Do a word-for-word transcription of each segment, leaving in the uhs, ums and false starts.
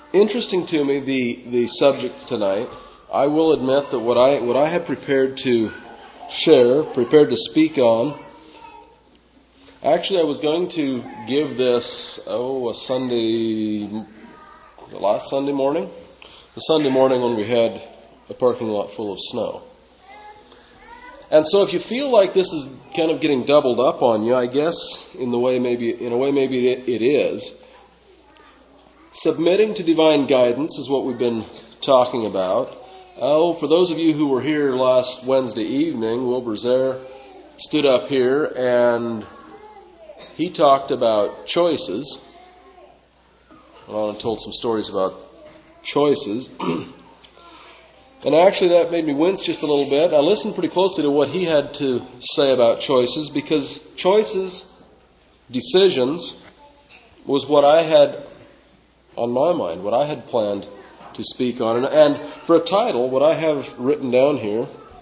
interesting to me, the, the subject tonight. I will admit that what I what I had prepared to share, prepared to speak on, actually I was going to give this, oh, a Sunday, the last Sunday morning? The Sunday morning when we had a parking lot full of snow. And so if you feel like this is kind of getting doubled up on you, I guess in the way maybe in a way maybe it, it is. Submitting to divine guidance is what we've been talking about. Oh, for those of you who were here last Wednesday evening, Will Brazier stood up here and he talked about choices. Well, and told some stories about choices. And actually that made me wince just a little bit. I listened pretty closely to what he had to say about choices, because choices, decisions, was what I had on my mind, what I had planned to speak on. And, and for a title, what I have written down here,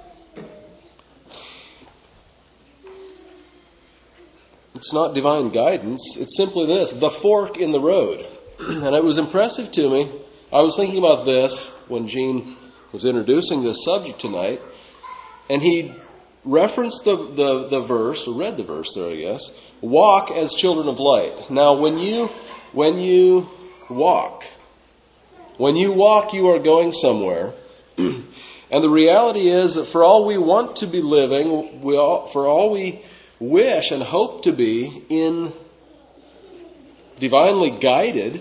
it's not divine guidance, it's simply this: the fork in the road. And it was impressive to me. I was thinking about this when Gene was introducing this subject tonight, and he referenced the, the, the verse, or read the verse there, I guess. Walk as children of light. Now, when you when you walk, when you walk, you are going somewhere. And the reality is that for all we want to be living, we all, for all we wish and hope to be in divinely guided,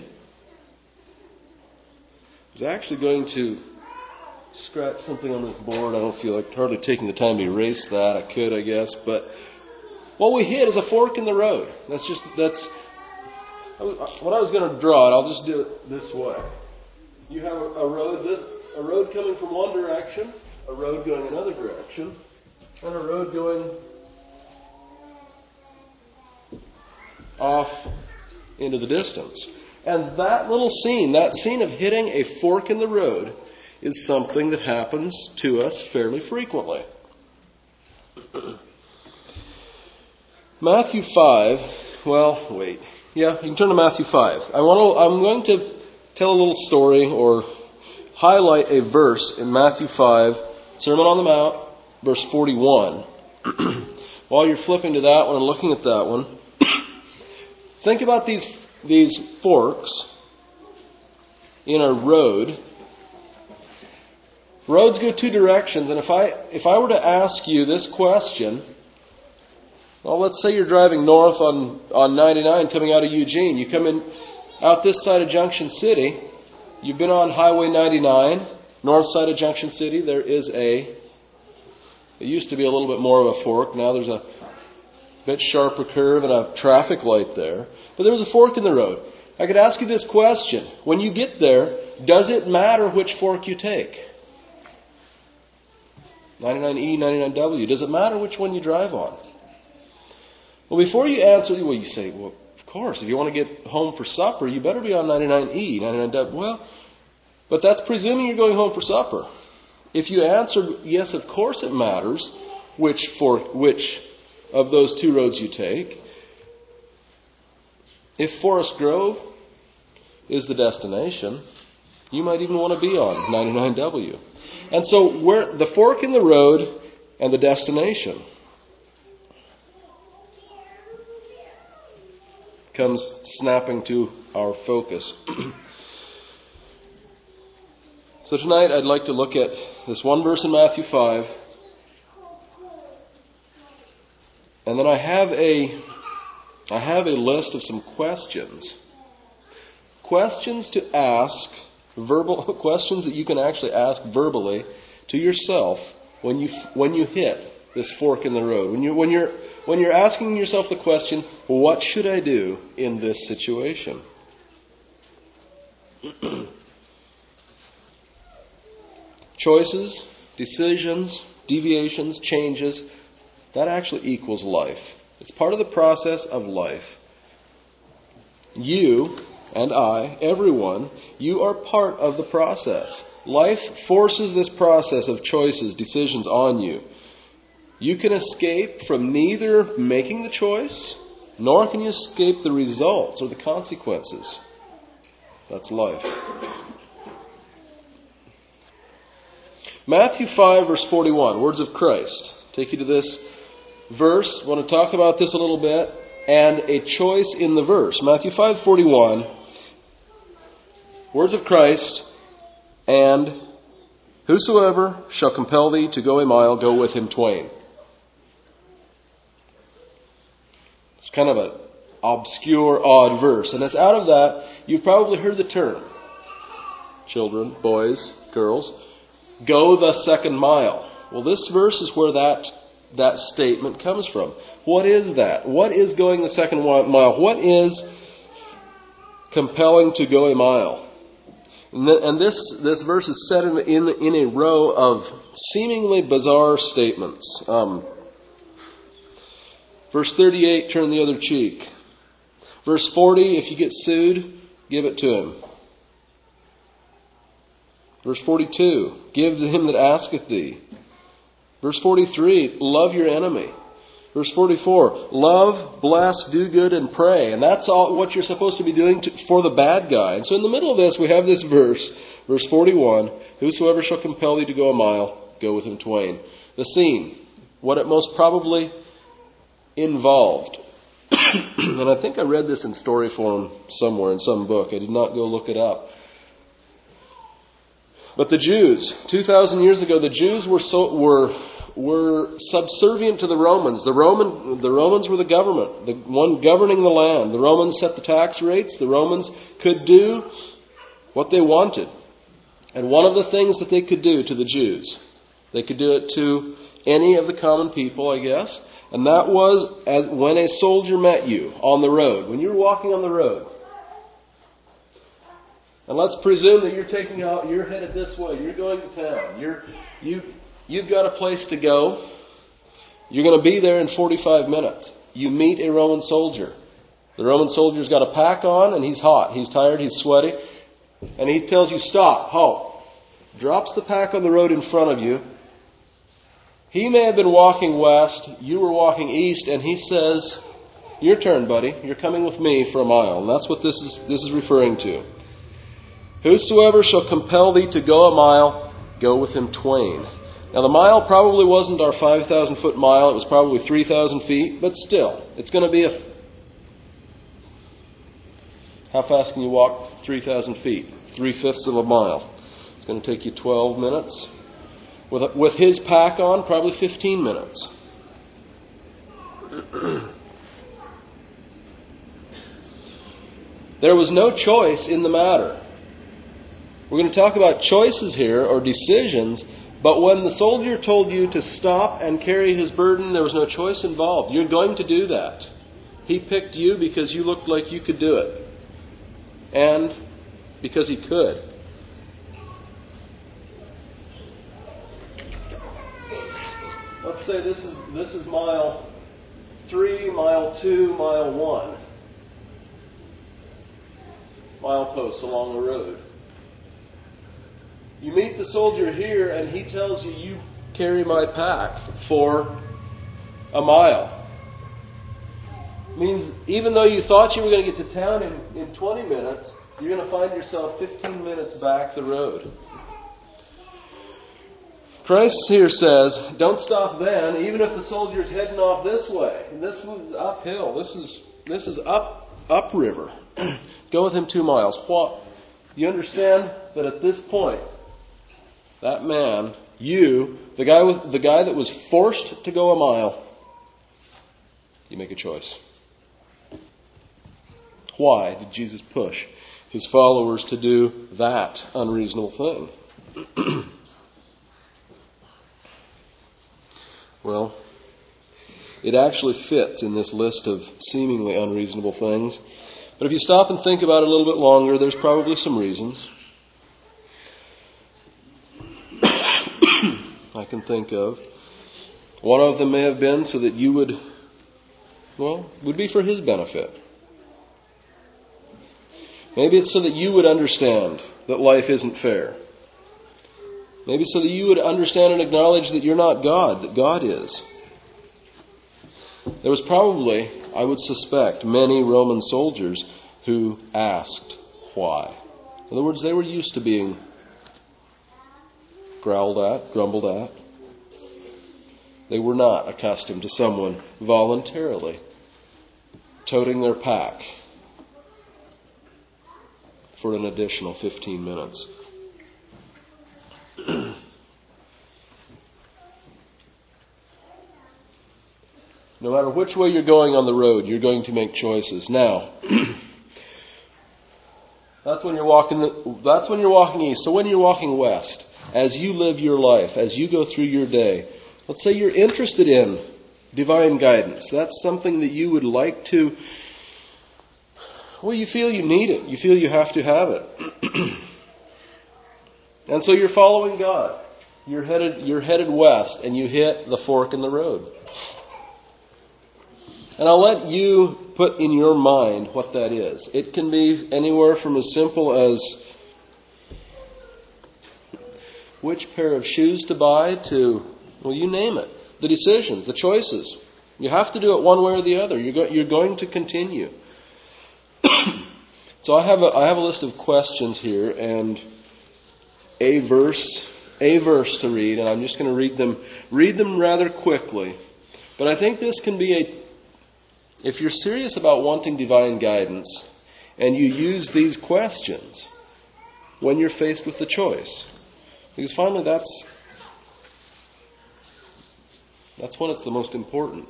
I was actually going to scratch something on this board. I don't feel like hardly taking the time to erase that. I could, I guess. But what we hit is a fork in the road. That's just, that's, what I was going to draw it, I'll just do it this way. You have a, a road, this, a road coming from one direction, a road going another direction, and a road going off into the distance. And that little scene, that scene of hitting a fork in the road, is something that happens to us fairly frequently. Matthew five, well, wait. Yeah, you can turn to Matthew five. I want to, I'm going to tell a little story or highlight a verse in Matthew five, Sermon on the Mount, verse forty-one. While you're flipping to that one and looking at that one, think about these these forks in a road. Roads go two directions, and if I if I were to ask you this question, well, let's say you're driving north on, on ninety-nine coming out of Eugene. You come in out this side of Junction City. You've been on Highway ninety-nine, north side of Junction City. There is a, it used to be a little bit more of a fork. Now there's a bit sharper curve and a traffic light there. But there was a fork in the road. I could ask you this question. When you get there, does it matter which fork you take? ninety-nine E, ninety-nine W. Does it matter which one you drive on? Well, before you answer, well, you say, well, of course, if you want to get home for supper, you better be on ninety-nine E, ninety-nine W. Well, but that's presuming you're going home for supper. If you answer, yes, of course it matters which fork, which of those two roads you take. If Forest Grove is the destination, you might even want to be on ninety-nine W. And so we're, the fork in the road and the destination comes snapping to our focus. So tonight I'd like to look at this one verse in Matthew five. And then I have a I have a list of some questions. Questions to ask, verbal questions that you can actually ask verbally to yourself when you when you hit this fork in the road. When you when you're when you're asking yourself the question, what should I do in this situation? Choices, decisions, deviations, changes, that actually equals life. It's part of the process of life. You and I, everyone, you are part of the process. Life forces this process of choices, decisions on you. You can escape from neither making the choice, nor can you escape the results or the consequences. That's life. Matthew five, verse forty-one, words of Christ. Take you to this verse. I want to talk about this a little bit, and a choice in the verse. Matthew five forty-one, words of Christ, and whosoever shall compel thee to go a mile, go with him twain. It's kind of an obscure, odd verse. And it's out of that, you've probably heard the term. Children, boys, girls, go the second mile. Well, this verse is where that, that statement comes from. What is that? What is going the second mile? What is compelling to go a mile? And this, this verse is set in, in, in a row of seemingly bizarre statements. Um, verse thirty-eight, turn the other cheek. Verse forty, if you get sued, give it to him. Verse forty-two, give to him that asketh thee. Verse forty-three, love your enemy. Verse forty-four, love, bless, do good, and pray. And that's all what you're supposed to be doing to, for the bad guy. And so in the middle of this, we have this verse, verse forty-one, whosoever shall compel thee to go a mile, go with him twain. The scene, what it most probably involved. And I think I read this in story form somewhere in some book. I did not go look it up. But the Jews, two thousand years ago, the Jews were so, were were subservient to the Romans. The Roman the Romans were the government, the one governing the land. The Romans set the tax rates. The Romans could do what they wanted. And one of the things that they could do to the Jews, they could do it to any of the common people, I guess. And that was as when a soldier met you on the road, when you were walking on the road. And let's presume that you're taking out, you're headed this way, you're going to town, you're, you, you've got a place to go, you're going to be there in forty-five minutes. You meet a Roman soldier. The Roman soldier's got a pack on and he's hot, he's tired, he's sweaty, and he tells you, stop, halt. Drops the pack on the road in front of you. He may have been walking west, you were walking east, and he says, your turn, buddy, you're coming with me for a mile. And that's what this is, this is referring to. Whosoever shall compel thee to go a mile, go with him twain. Now the mile probably wasn't our five thousand foot mile, it was probably three thousand feet, but still, it's going to be a... How fast can you walk three thousand feet? Three-fifths of a mile. It's going to take you twelve minutes. With, with his pack on, probably fifteen minutes. There was no choice in the matter. We're going to talk about choices here, or decisions, but when the soldier told you to stop and carry his burden, there was no choice involved. You're going to do that. He picked you because you looked like you could do it. And because he could. Let's say this is this is mile three, mile two, mile one. Mileposts along the road. You meet the soldier here and he tells you, you carry my pack for a mile. Means even though you thought you were going to get to town in, in twenty minutes, you're going to find yourself fifteen minutes back the road. Christ here says, don't stop then, even if the soldier's heading off this way. And this was uphill. This is this is up upriver. Go with him two miles. What? You understand that at this point, that man, you, the guy with the guy that was forced to go a mile, you make a choice. Why did Jesus push his followers to do that unreasonable thing? Well, it actually fits in this list of seemingly unreasonable things. But if you stop and think about it a little bit longer, there's probably some reasons I can think of. One of them may have been so that you would, well, would be for his benefit. Maybe it's so that you would understand that life isn't fair. Maybe so that you would understand and acknowledge that you're not God, that God is. There was probably, I would suspect, many Roman soldiers who asked why. In other words, they were used to being growled at, grumbled at. They were not accustomed to someone voluntarily toting their pack for an additional fifteen minutes. No matter which way you're going on the road, you're going to make choices. Now, that's when you're walking. The, that's when you're walking east. So when you're walking west, as you live your life, as you go through your day, let's say you're interested in divine guidance. That's something that you would like to. Well, you feel you need it. You feel you have to have it, and so you're following God. You're headed. You're headed west, and you hit the fork in the road. And I'll let you put in your mind what that is. It can be anywhere from as simple as which pair of shoes to buy to, well, you name it. The decisions, the choices. You have to do it one way or the other. You're, go- you're going to continue. So I have a, I have a list of questions here and a verse, a verse to read, and I'm just going to read them, read them rather quickly. But I think this can be a If you're serious about wanting divine guidance and you use these questions when you're faced with the choice, because finally that's that's when it's the most important.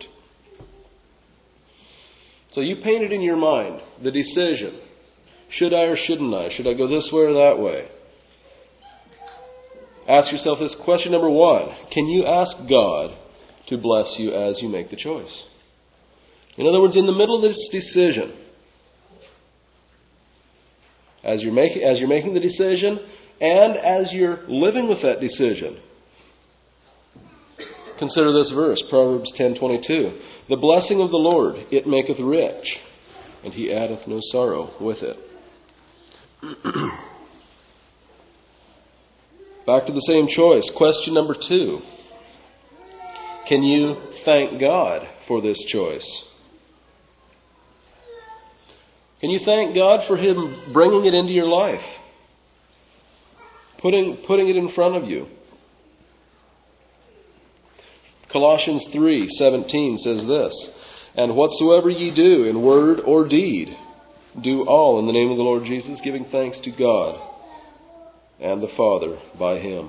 So you paint it in your mind, the decision. Should I or shouldn't I? Should I go this way or that way? Ask yourself this question number one. Can you ask God to bless you as you make the choice? In other words, in the middle of this decision, as you're making as you're making the decision, and as you're living with that decision, consider this verse, Proverbs ten twenty-two. The blessing of the Lord, it maketh rich, and he addeth no sorrow with it. Back to the same choice. Question number two. Can you thank God for this choice? Can you thank God for Him bringing it into your life? Putting, putting it in front of you. Colossians three seventeen says this, and whatsoever ye do in word or deed, do all in the name of the Lord Jesus, giving thanks to God and the Father by Him.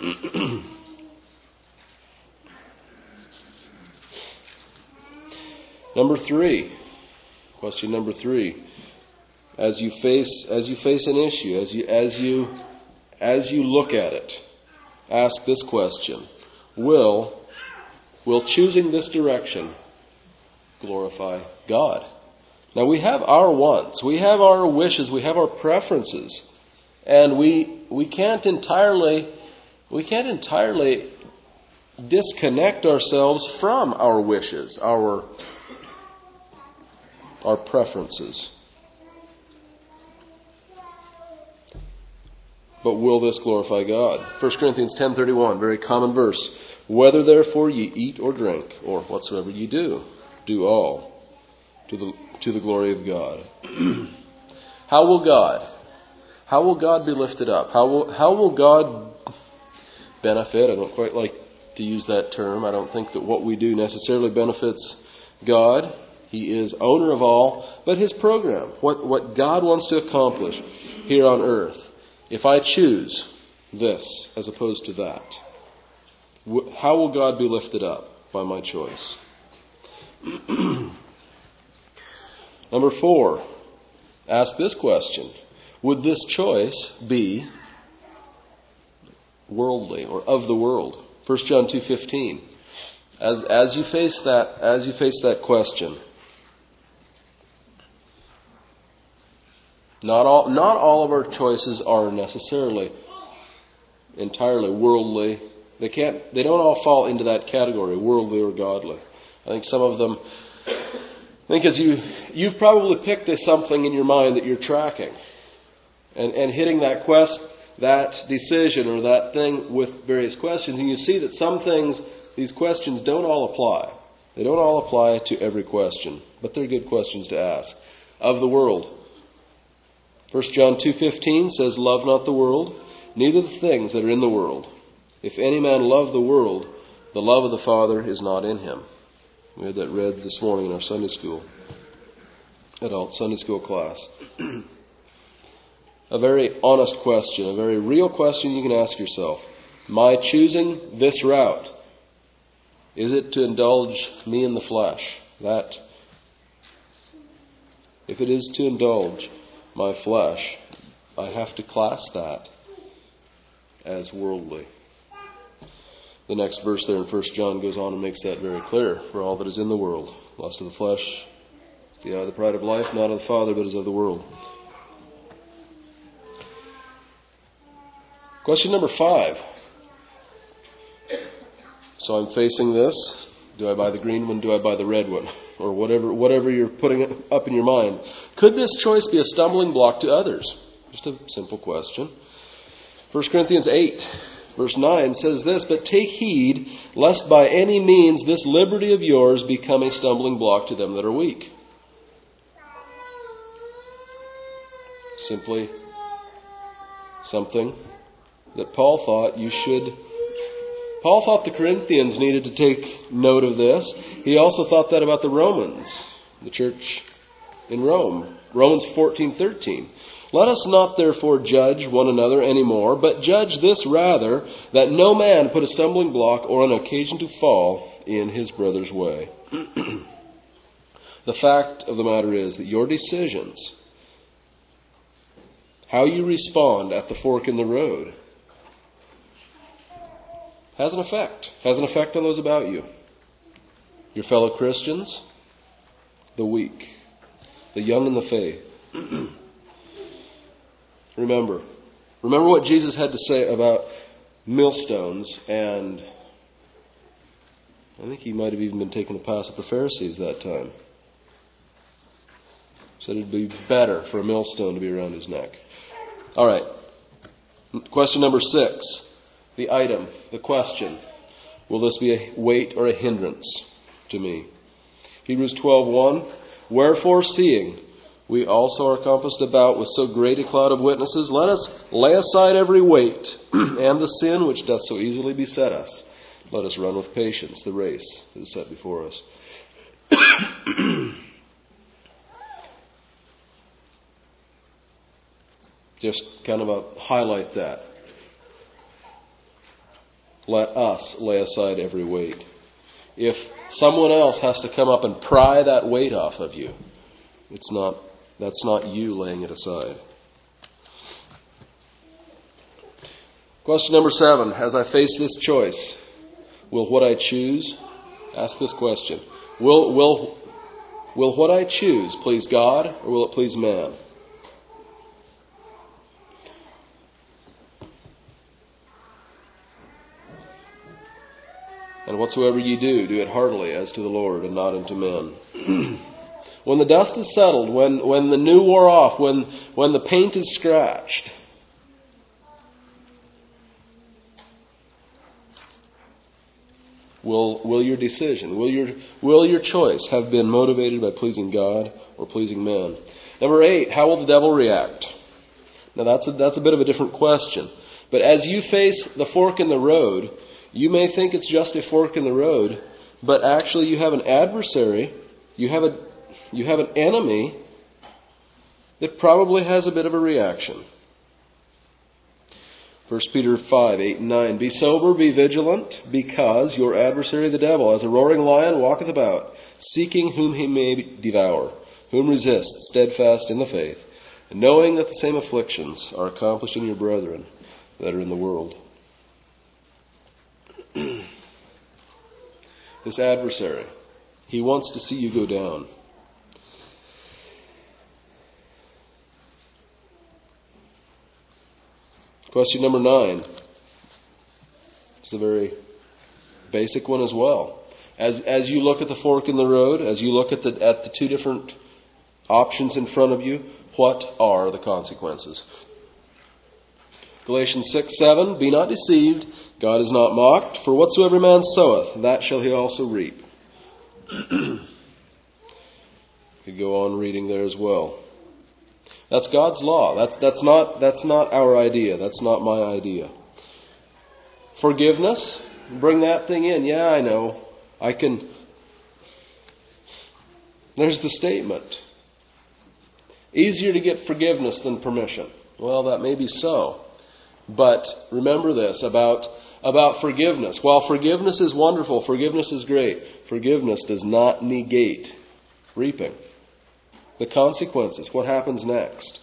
Number three. Question number three. As you face as you face an issue, as you as you as you look at it, ask this question. Will will choosing this direction glorify God? Now we have our wants, we have our wishes, we have our preferences, and we we can't entirely we can't entirely disconnect ourselves from our wishes, our our preferences. But will this glorify God? First Corinthians ten thirty-one, very common verse. Whether therefore ye eat or drink, or whatsoever ye do, do all to the to the glory of God. How will God? How will God be lifted up? How will how will God benefit? I don't quite like to use that term. I don't think that what we do necessarily benefits God. He is owner of all, but His program, what what God wants to accomplish here on earth. If I choose this as opposed to that, how will God be lifted up by my choice? Number four, ask this question. Would this choice be worldly or of the world? First John two fifteen. As as you face that as you face that question, Not all, not all of our choices are necessarily entirely worldly. They can't, they don't all fall into that category, worldly or godly. I think some of them, I think as you, you've probably picked a something in your mind that you're tracking. And, and hitting that quest, that decision or that thing with various questions. And you see that some things, these questions don't all apply. They don't all apply to every question. But they're good questions to ask. Of the world. First John two fifteen says, "Love not the world, neither the things that are in the world. If any man love the world, the love of the Father is not in him." We had that read this morning in our Sunday school, adult Sunday school class. A very honest question, a very real question you can ask yourself. My choosing this route, is it to indulge me in the flesh? That, if it is to indulge my flesh, I have to class that as worldly. The next verse there in First John goes on and makes that very clear. For all that is in the world, lust of the flesh, the eye of the pride of life, not of the Father, but is of the world. Question number five. So I'm facing this. Do I buy the green one? Do I buy the red one? Or whatever whatever you're putting up in your mind. Could this choice be a stumbling block to others? Just a simple question. First Corinthians eight, verse nine says this, "But take heed, lest by any means this liberty of yours become a stumbling block to them that are weak." Simply something that Paul thought you should... Paul thought the Corinthians needed to take note of this. He also thought that about the Romans, the church in Rome. Romans fourteen thirteen. "Let us not therefore judge one another any more, but judge this rather, that no man put a stumbling block or an occasion to fall in his brother's way." The fact of the matter is that your decisions, how you respond at the fork in the road, has an effect. Has an effect on those about you. Your fellow Christians, the weak, the young in the faith. Remember. Remember what Jesus had to say about millstones, and I think he might have even been taking a pass at the Pharisees that time. Said it'd be better for a millstone to be around his neck. All right. Question number six. The item, the question. Will this be a weight or a hindrance to me? Hebrews twelve one. "Wherefore, seeing we also are compassed about with so great a cloud of witnesses, let us lay aside every weight and the sin which doth so easily beset us. Let us run with patience the race that is set before us." Just kind of a highlight that. Let us lay aside every weight. If someone else has to come up and pry that weight off of you, it's not, that's not you laying it aside. Question number seven. As I face this choice, will what I choose, ask this question, will, will, will what I choose please God or will it please man? "And whatsoever ye do, do it heartily as to the Lord and not unto men." When the dust is settled, when, when the new wore off, when, when the paint is scratched, will, will your decision, will your, will your choice have been motivated by pleasing God or pleasing man? Number eight, how will the devil react? Now that's a, that's a bit of a different question. But as you face the fork in the road, you may think it's just a fork in the road, but actually you have an adversary, you have a you have an enemy that probably has a bit of a reaction. First Peter five, eight and nine. "Be sober, be vigilant, because your adversary the devil, as a roaring lion, walketh about, seeking whom he may devour, whom resist, steadfast in the faith, and knowing that the same afflictions are accomplished in your brethren that are in the world." This adversary, he wants to see you go down. Question number nine. It's a very basic one as well. As as you look at the fork in the road, as you look at the at the two different options in front of you, what are the consequences? Galatians six seven, "Be not deceived, God is not mocked, for whatsoever man soweth, that shall he also reap." Could go on reading there as well. That's God's law. That's that's not that's not our idea. That's not my idea. Forgiveness, bring that thing in. Yeah, I know. I can. There's the statement. Easier to get forgiveness than permission. Well, that may be so. But remember this about, about forgiveness. While forgiveness is wonderful, forgiveness is great, forgiveness does not negate reaping. The consequences, what happens next?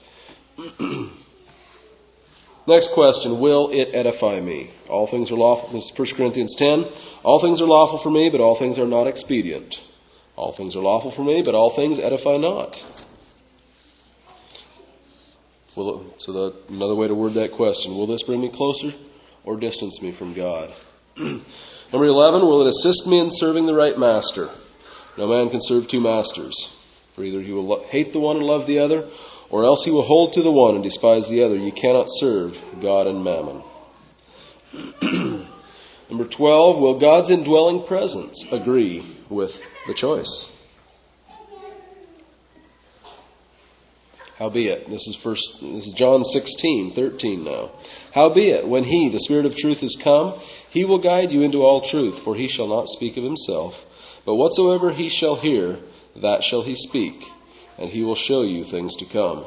Next question, will it edify me? All things are lawful. This is First Corinthians ten. All things are lawful for me, but all things are not expedient. All things are lawful for me, but all things edify not. Will it, so that, another way to word that question, will this bring me closer or distance me from God? Number eleven, will it assist me in serving the right master? No man can serve two masters. For either he will lo- hate the one and love the other, or else he will hold to the one and despise the other. You cannot serve God and mammon. Number twelve, will God's indwelling presence agree with the choice? Howbeit, this is first, this is John sixteen, thirteen now. Howbeit, when he, the Spirit of truth, is come, he will guide you into all truth, for he shall not speak of himself, but whatsoever he shall hear, that shall he speak, and he will show you things to come.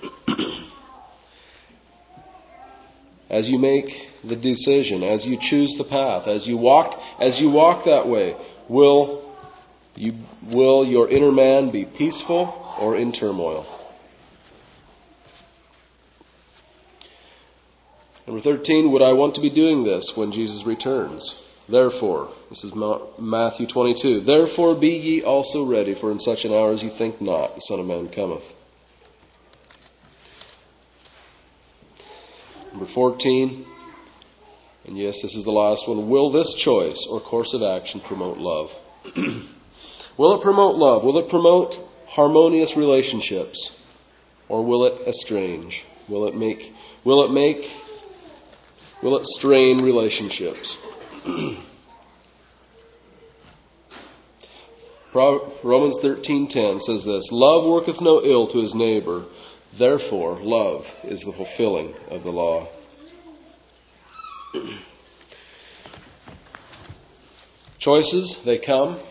As you make the decision, as you choose the path, as you walk, as you walk that way, will you, will your inner man be peaceful or in turmoil? Number thirteen, would I want to be doing this when Jesus returns? Therefore, this is Matthew twenty-two, therefore be ye also ready, for in such an hour as ye think not, the Son of Man cometh. Number fourteen, and yes, this is the last one, will this choice or course of action promote love? Will it promote love? Will it promote harmonious relationships? Or will it estrange? Will it make, will it make, will it strain relationships? Romans thirteen ten says this, love worketh no ill to his neighbor, therefore love is the fulfilling of the law. Choices, they come.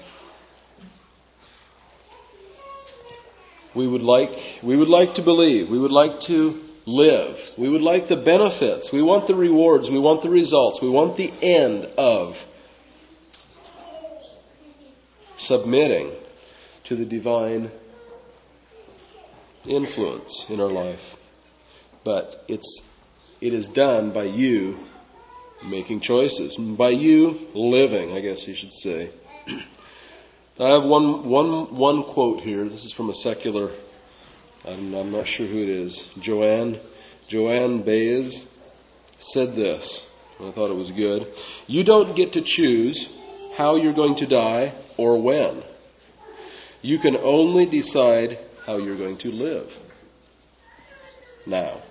We would like we would like to believe, we would like to live, we would like the benefits, we want the rewards, we want the results, we want the end of submitting to the divine influence in our life. But it's it is done by you making choices, by you living, I guess you should say. I have one one one quote here. This is from a secular, I'm, I'm not sure who it is, Joanne Joanne Baez said this. I thought it was good. You don't get to choose how you're going to die or when. You can only decide how you're going to live now.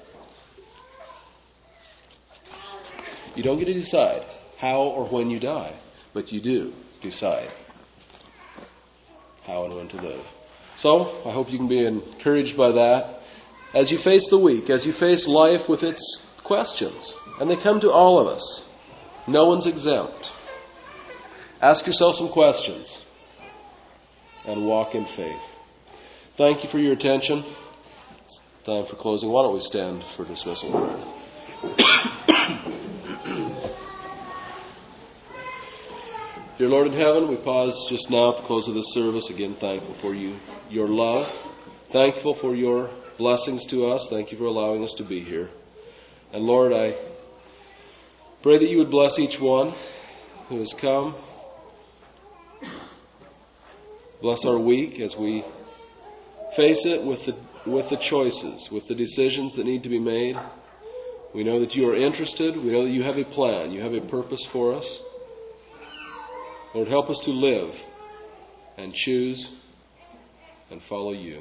You don't get to decide how or when you die, but you do decide how and when to live. So, I hope you can be encouraged by that as you face the week, as you face life with its questions. And they come to all of us. No one's exempt. Ask yourself some questions and walk in faith. Thank you for your attention. It's time for closing. Why don't we stand for dismissal? Dear Lord in heaven, we pause just now at the close of this service. Again, thankful for you, your love. Thankful for your blessings to us. Thank you for allowing us to be here. And Lord, I pray that you would bless each one who has come. Bless our week as we face it with the, with the choices, with the decisions that need to be made. We know that you are interested. We know that you have a plan. You have a purpose for us. Lord, help us to live and choose and follow you.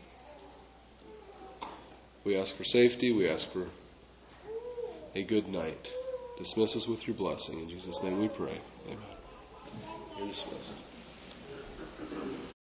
We ask for safety. We ask for a good night. Dismiss us with your blessing. In Jesus' name we pray. Amen. You're dismissed.